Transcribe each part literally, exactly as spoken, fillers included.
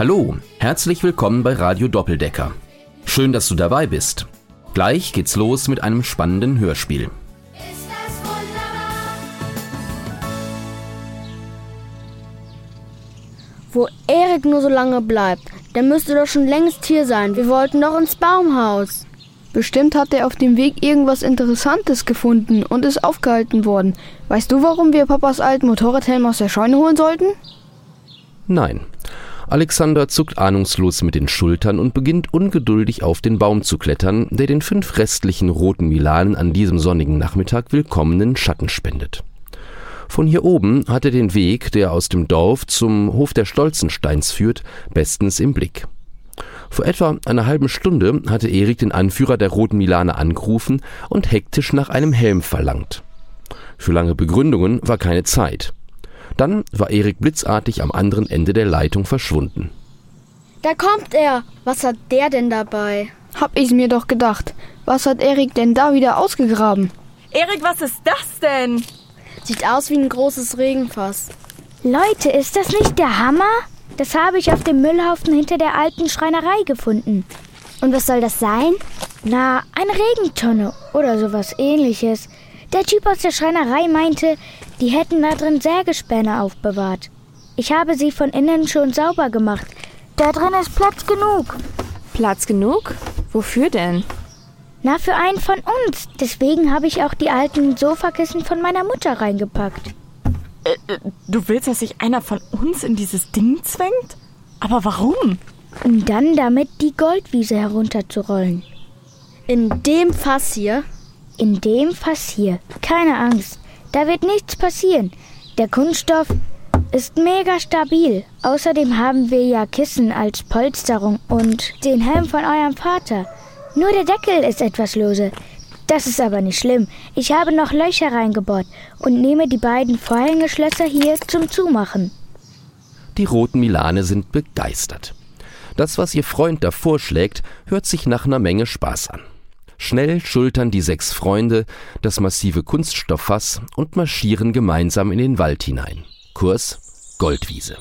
Hallo, herzlich willkommen bei Radio Doppeldecker. Schön, dass du dabei bist. Gleich geht's los mit einem spannenden Hörspiel. Ist das wunderbar? Wo Erik nur so lange bleibt, der müsste doch schon längst hier sein. Wir wollten doch ins Baumhaus. Bestimmt hat er auf dem Weg irgendwas Interessantes gefunden und ist aufgehalten worden. Weißt du, warum wir Papas alten Motorradhelm aus der Scheune holen sollten? Nein. Alexander zuckt ahnungslos mit den Schultern und beginnt ungeduldig auf den Baum zu klettern, der den fünf restlichen roten Milanen an diesem sonnigen Nachmittag willkommenen Schatten spendet. Von hier oben hat er den Weg, der aus dem Dorf zum Hof der Stolzensteins führt, bestens im Blick. Vor etwa einer halben Stunde hatte Erik den Anführer der roten Milane angerufen und hektisch nach einem Helm verlangt. Für lange Begründungen war keine Zeit. Dann war Erik blitzartig am anderen Ende der Leitung verschwunden. Da kommt er. Was hat der denn dabei? Hab ich's mir doch gedacht. Was hat Erik denn da wieder ausgegraben? Erik, was ist das denn? Sieht aus wie ein großes Regenfass. Leute, ist das nicht der Hammer? Das habe ich auf dem Müllhaufen hinter der alten Schreinerei gefunden. Und was soll das sein? Na, eine Regentonne oder sowas Ähnliches. Der Typ aus der Schreinerei meinte, die hätten da drin Sägespäne aufbewahrt. Ich habe sie von innen schon sauber gemacht. Da drin ist Platz genug. Platz genug? Wofür denn? Na, für einen von uns. Deswegen habe ich auch die alten Sofakissen von meiner Mutter reingepackt. Äh, du willst, dass sich einer von uns in dieses Ding zwängt? Aber warum? Um dann damit die Goldwiese herunterzurollen. In dem Fass hier? In dem Fass hier. Keine Angst. Da wird nichts passieren. Der Kunststoff ist mega stabil. Außerdem haben wir ja Kissen als Polsterung und den Helm von eurem Vater. Nur der Deckel ist etwas lose. Das ist aber nicht schlimm. Ich habe noch Löcher reingebohrt und nehme die beiden Vorhängeschlösser hier zum Zumachen. Die roten Milane sind begeistert. Das, was ihr Freund da vorschlägt, hört sich nach einer Menge Spaß an. Schnell schultern die sechs Freunde das massive Kunststofffass und marschieren gemeinsam in den Wald hinein. Kurs Goldwiese.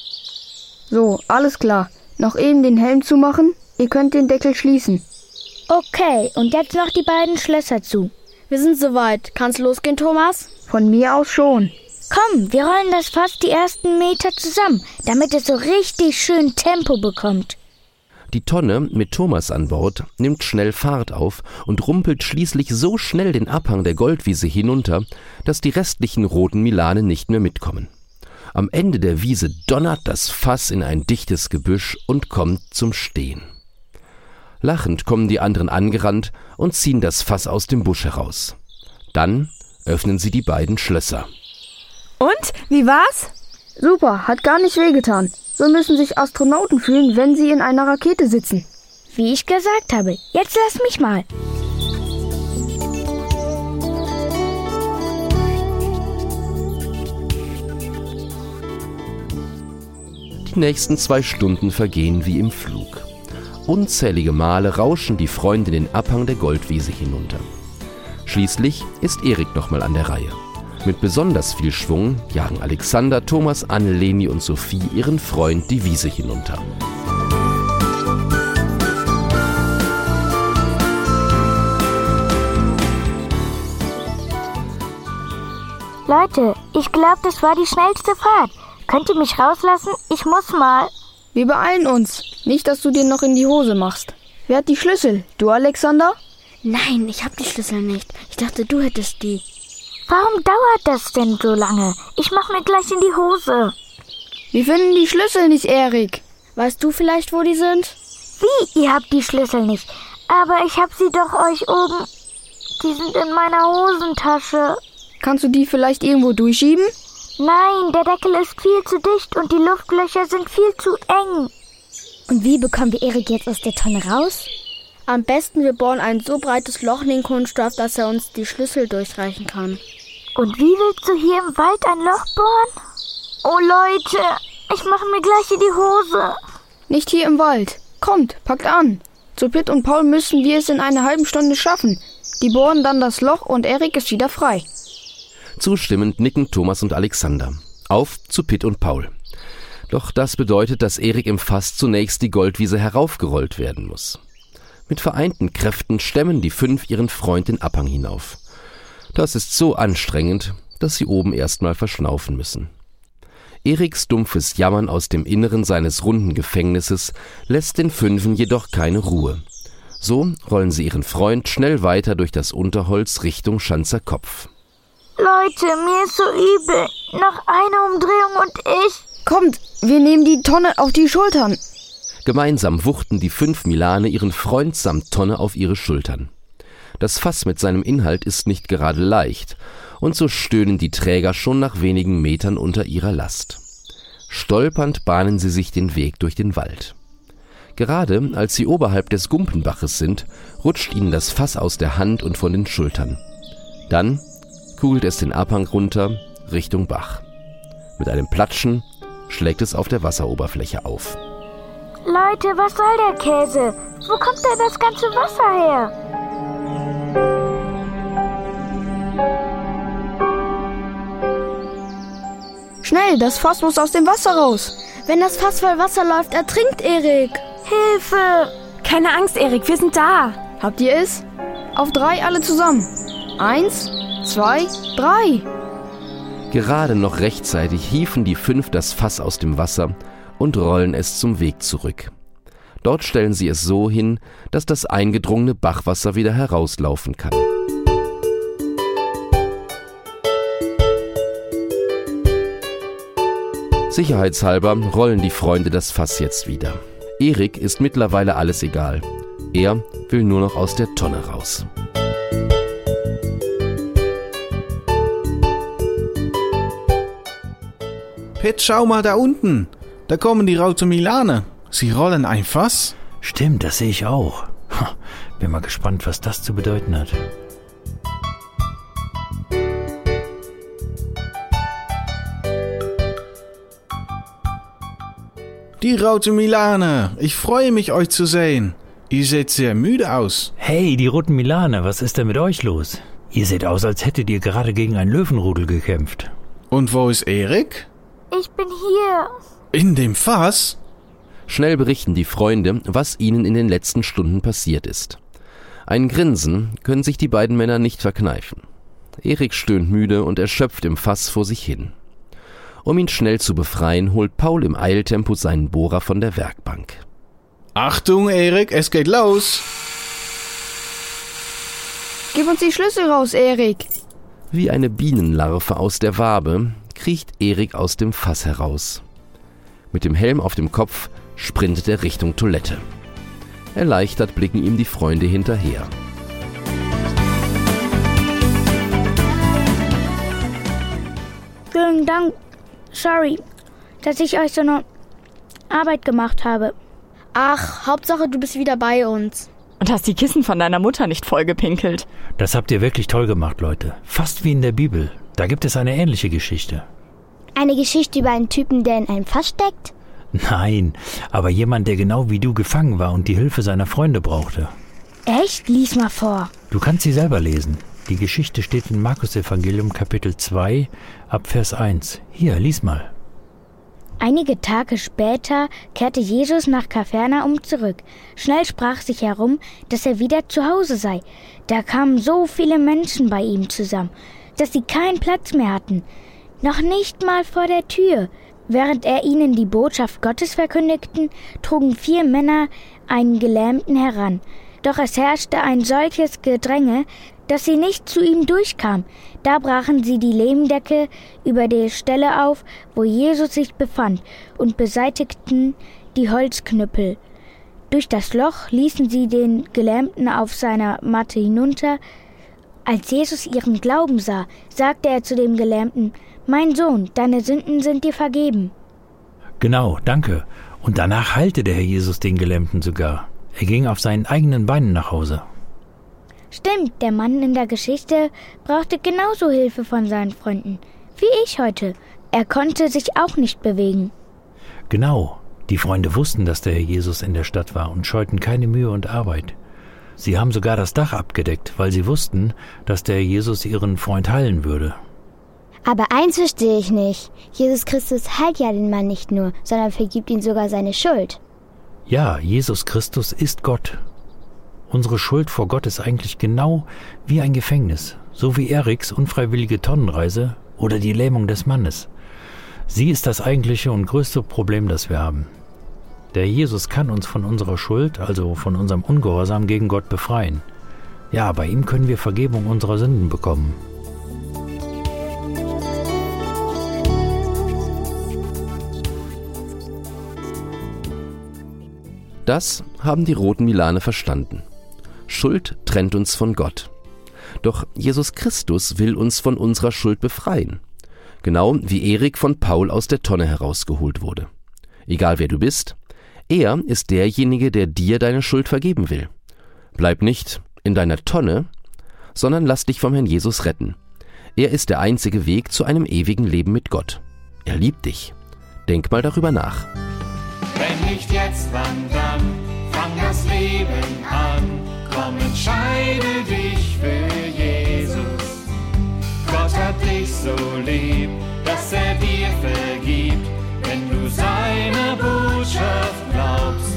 So, alles klar. Noch eben den Helm zumachen. Ihr könnt den Deckel schließen. Okay, und jetzt noch die beiden Schlösser zu. Wir sind soweit. Kann's losgehen, Thomas? Von mir aus schon. Komm, wir rollen das Fass die ersten Meter zusammen, damit es so richtig schön Tempo bekommt. Die Tonne mit Thomas an Bord nimmt schnell Fahrt auf und rumpelt schließlich so schnell den Abhang der Goldwiese hinunter, dass die restlichen roten Milane nicht mehr mitkommen. Am Ende der Wiese donnert das Fass in ein dichtes Gebüsch und kommt zum Stehen. Lachend kommen die anderen angerannt und ziehen das Fass aus dem Busch heraus. Dann öffnen sie die beiden Schlösser. Und? Wie war's? Super, hat gar nicht wehgetan. So müssen sich Astronauten fühlen, wenn sie in einer Rakete sitzen. Wie ich gesagt habe, jetzt lass mich mal. Die nächsten zwei Stunden vergehen wie im Flug. Unzählige Male rauschen die Freunde den Abhang der Goldwiese hinunter. Schließlich ist Erik nochmal an der Reihe. Mit besonders viel Schwung jagen Alexander, Thomas, Anne, Leni und Sophie ihren Freund die Wiese hinunter. Leute, ich glaube, das war die schnellste Fahrt. Könnt ihr mich rauslassen? Ich muss mal. Wir beeilen uns. Nicht, dass du dir noch in die Hose machst. Wer hat die Schlüssel? Du, Alexander? Nein, ich hab die Schlüssel nicht. Ich dachte, du hättest die. Warum dauert das denn so lange? Ich mach mir gleich in die Hose. Wir finden die Schlüssel nicht, Erik. Weißt du vielleicht, wo die sind? Wie? Ihr habt die Schlüssel nicht. Aber ich hab sie doch euch oben. Die sind in meiner Hosentasche. Kannst du die vielleicht irgendwo durchschieben? Nein, der Deckel ist viel zu dicht und die Luftlöcher sind viel zu eng. Und wie bekommen wir Erik jetzt aus der Tonne raus? Am besten, wir bohren ein so breites Loch in den Kunststoff, dass er uns die Schlüssel durchreichen kann. Und wie willst du hier im Wald ein Loch bohren? Oh Leute, ich mache mir gleich in die Hose. Nicht hier im Wald. Kommt, packt an. Zu Pitt und Paul müssen wir es in einer halben Stunde schaffen. Die bohren dann das Loch und Erik ist wieder frei. Zustimmend nicken Thomas und Alexander. Auf zu Pitt und Paul. Doch das bedeutet, dass Erik im Fass zunächst die Goldwiese heraufgerollt werden muss. Mit vereinten Kräften stemmen die fünf ihren Freund den Abhang hinauf. Das ist so anstrengend, dass sie oben erstmal verschnaufen müssen. Eriks dumpfes Jammern aus dem Inneren seines runden Gefängnisses lässt den Fünfen jedoch keine Ruhe. So rollen sie ihren Freund schnell weiter durch das Unterholz Richtung Schanzer Kopf. Leute, mir ist so übel. Noch eine Umdrehung und ich... Kommt, wir nehmen die Tonne auf die Schultern. Gemeinsam wuchten die fünf Milane ihren Freund samt Tonne auf ihre Schultern. Das Fass mit seinem Inhalt ist nicht gerade leicht, und so stöhnen die Träger schon nach wenigen Metern unter ihrer Last. Stolpernd bahnen sie sich den Weg durch den Wald. Gerade als sie oberhalb des Gumpenbaches sind, rutscht ihnen das Fass aus der Hand und von den Schultern. Dann kugelt es den Abhang runter Richtung Bach. Mit einem Platschen schlägt es auf der Wasseroberfläche auf. Leute, was soll der Käse? Wo kommt denn das ganze Wasser her? Schnell, das Fass muss aus dem Wasser raus. Wenn das Fass voll Wasser läuft, ertrinkt Erik. Hilfe! Keine Angst, Erik, wir sind da. Habt ihr es? Auf drei alle zusammen. Eins, zwei, drei. Gerade noch rechtzeitig hieven die fünf das Fass aus dem Wasser und rollen es zum Weg zurück. Dort stellen sie es so hin, dass das eingedrungene Bachwasser wieder herauslaufen kann. Sicherheitshalber rollen die Freunde das Fass jetzt wieder. Erik ist mittlerweile alles egal. Er will nur noch aus der Tonne raus. Pitt, schau mal da unten. Da kommen die Rote Milane. Sie rollen ein Fass. Stimmt, das sehe ich auch. Bin mal gespannt, was das zu bedeuten hat. Die Rote Milane. Ich freue mich, euch zu sehen. Ihr seht sehr müde aus. Hey, die Roten Milane, was ist denn mit euch los? Ihr seht aus, als hättet ihr gerade gegen ein Löwenrudel gekämpft. Und wo ist Erik? Ich bin hier. In dem Fass? Schnell berichten die Freunde, was ihnen in den letzten Stunden passiert ist. Ein Grinsen können sich die beiden Männer nicht verkneifen. Erik stöhnt müde und erschöpft im Fass vor sich hin. Um ihn schnell zu befreien, holt Paul im Eiltempo seinen Bohrer von der Werkbank. Achtung, Erik, es geht los. Gib uns die Schlüssel raus, Erik. Wie eine Bienenlarve aus der Wabe kriecht Erik aus dem Fass heraus. Mit dem Helm auf dem Kopf sprintet er Richtung Toilette. Erleichtert blicken ihm die Freunde hinterher. Vielen Dank. Sorry, dass ich euch so eine Arbeit gemacht habe. Ach, Hauptsache du bist wieder bei uns. Und hast die Kissen von deiner Mutter nicht vollgepinkelt. Das habt ihr wirklich toll gemacht, Leute. Fast wie in der Bibel. Da gibt es eine ähnliche Geschichte. Eine Geschichte über einen Typen, der in einem Fass steckt? Nein, aber jemand, der genau wie du gefangen war und die Hilfe seiner Freunde brauchte. Echt? Lies mal vor. Du kannst sie selber lesen. Die Geschichte steht in Markus-Evangelium Kapitel zwei, ab Vers eins. Hier, lies mal. Einige Tage später kehrte Jesus nach Kapernaum zurück. Schnell sprach sich herum, dass er wieder zu Hause sei. Da kamen so viele Menschen bei ihm zusammen, dass sie keinen Platz mehr hatten. Noch nicht mal vor der Tür. Während er ihnen die Botschaft Gottes verkündigte, trugen vier Männer einen Gelähmten heran. Doch es herrschte ein solches Gedränge, dass sie nicht zu ihm durchkamen. Da brachen sie die Lehmdecke über der Stelle auf, wo Jesus sich befand, und beseitigten die Holzknüppel. Durch das Loch ließen sie den Gelähmten auf seiner Matte hinunter. Als Jesus ihren Glauben sah, sagte er zu dem Gelähmten: »Mein Sohn, deine Sünden sind dir vergeben.« Genau, danke. Und danach heilte der Herr Jesus den Gelähmten sogar. Er ging auf seinen eigenen Beinen nach Hause. Stimmt, der Mann in der Geschichte brauchte genauso Hilfe von seinen Freunden, wie ich heute. Er konnte sich auch nicht bewegen. Genau, die Freunde wussten, dass der Herr Jesus in der Stadt war und scheuten keine Mühe und Arbeit. Sie haben sogar das Dach abgedeckt, weil sie wussten, dass der Herr Jesus ihren Freund heilen würde. Aber eins verstehe ich nicht. Jesus Christus heilt ja den Mann nicht nur, sondern vergibt ihm sogar seine Schuld. Ja, Jesus Christus ist Gott. Unsere Schuld vor Gott ist eigentlich genau wie ein Gefängnis, so wie Eriks unfreiwillige Tonnenreise oder die Lähmung des Mannes. Sie ist das eigentliche und größte Problem, das wir haben. Der Jesus kann uns von unserer Schuld, also von unserem Ungehorsam gegen Gott befreien. Ja, bei ihm können wir Vergebung unserer Sünden bekommen. Das haben die roten Milane verstanden. Schuld trennt uns von Gott. Doch Jesus Christus will uns von unserer Schuld befreien. Genau wie Erik von Paul aus der Tonne herausgeholt wurde. Egal wer du bist, er ist derjenige, der dir deine Schuld vergeben will. Bleib nicht in deiner Tonne, sondern lass dich vom Herrn Jesus retten. Er ist der einzige Weg zu einem ewigen Leben mit Gott. Er liebt dich. Denk mal darüber nach. Wenn nicht jetzt, wann dann? Fang das Leben an. Komm, entscheide dich für Jesus. Gott hat dich so lieb, dass er dir vergibt, wenn du seiner Botschaft glaubst.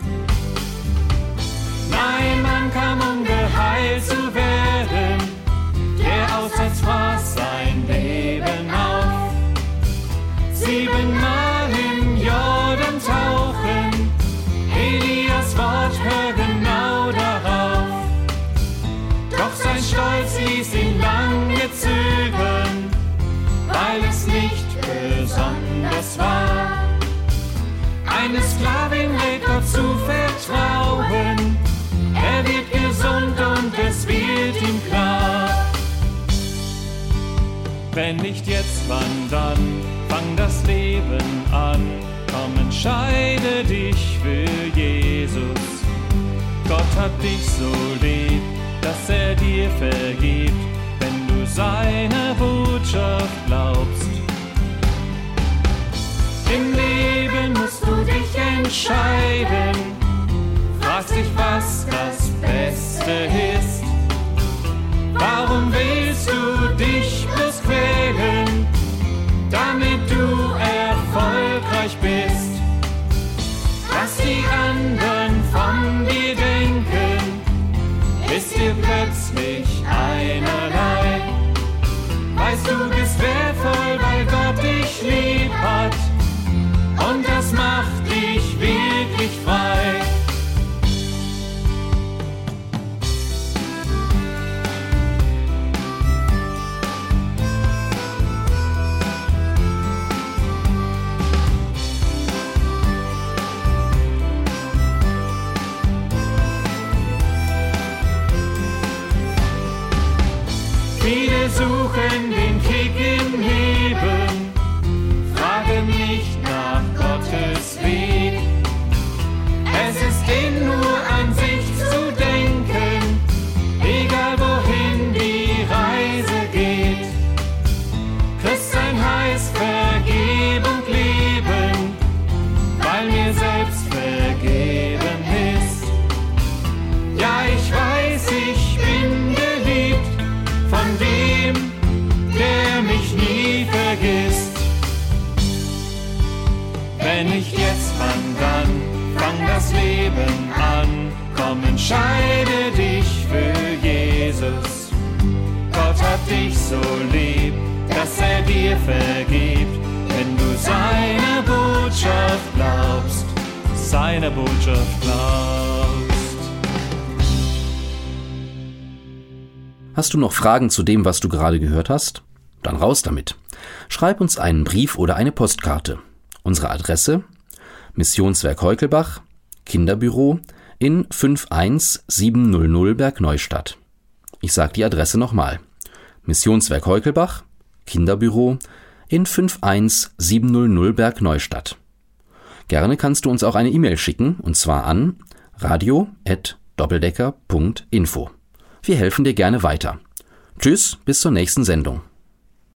Nein, man kam, um geheilt zu werden. Der Aussatz fraß sein Leben auf. Siebenmal im Jordan tauchen, Elias Wort, hör genau darauf. Doch sein Stolz ließ ihn lange zögern, weil es nicht besonders war. Eine Sklavin rät Gott zu vertrauen, er wird gesund und es wird ihm klar. Wenn nicht jetzt, wann dann? Fang das Leben an. Komm, entscheide dich für Jesus. Gott hat dich so lieb, dass er dir vergibt, wenn du seiner Botschaft glaubst. Im Leben musst du dich entscheiden, fragst dich, was das Beste ist. Warum willst du dich bloß quälen, damit du erfolgreich bist? Was die anderen von dir denken, ist dir plötzlich einerlei. Weißt du, bist wertvoll, weil Gott dich lieb hat, und das macht dich wirklich frei. Viele suchen den Kick im Leben, fragen nicht nach Gottes Weg. Es ist ihnen nur an sich zu denken, egal wohin die Reise geht. Christsein heißt Vergebung leben, weil mir selbst vergeben ist. Ja, ich weiß, ich bin geliebt von dem, der mich nie vergisst. Wenn nicht jetzt, wann dann? Fang das Leben an. Komm, entscheide dich für Jesus. Gott hat dich so lieb, dass er dir vergibt, wenn du seiner Botschaft glaubst, seiner Botschaft glaubst. Hast du noch Fragen zu dem, was du gerade gehört hast? Dann raus damit. Schreib uns einen Brief oder eine Postkarte. Unsere Adresse: Missionswerk Heukelbach, Kinderbüro in fünf eins sieben null null Bergneustadt. Ich sage die Adresse nochmal. Missionswerk Heukelbach, Kinderbüro in fünf eins sieben null null Bergneustadt. Gerne kannst du uns auch eine E-Mail schicken, und zwar an radio at doppeldecker punkt info. Wir helfen dir gerne weiter. Tschüss, bis zur nächsten Sendung.